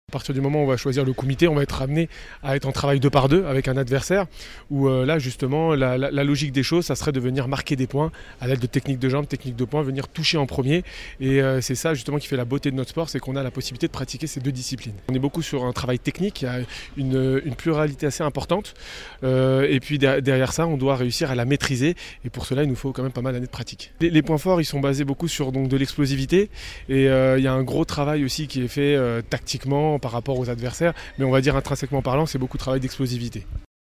À partir du moment où on va choisir le comité, on va être amené à être en travail 2 par 2 avec un adversaire où là justement la logique des choses, ça serait de venir marquer des points à l'aide de techniques de jambes, techniques de points, venir toucher en premier et c'est ça justement qui fait la beauté de notre sport, c'est qu'on a la possibilité de pratiquer ces 2 disciplines. On est beaucoup sur un travail technique, il y a une pluralité assez importante et puis derrière ça on doit réussir à la maîtriser et pour cela il nous faut quand même pas mal d'années de pratique. Les points forts ils sont basés beaucoup sur donc, de l'explosivité et il y a un gros travail aussi qui est fait tactiquement par rapport aux adversaires, mais on va dire intrinsèquement parlant, c'est beaucoup de travail d'explosivité.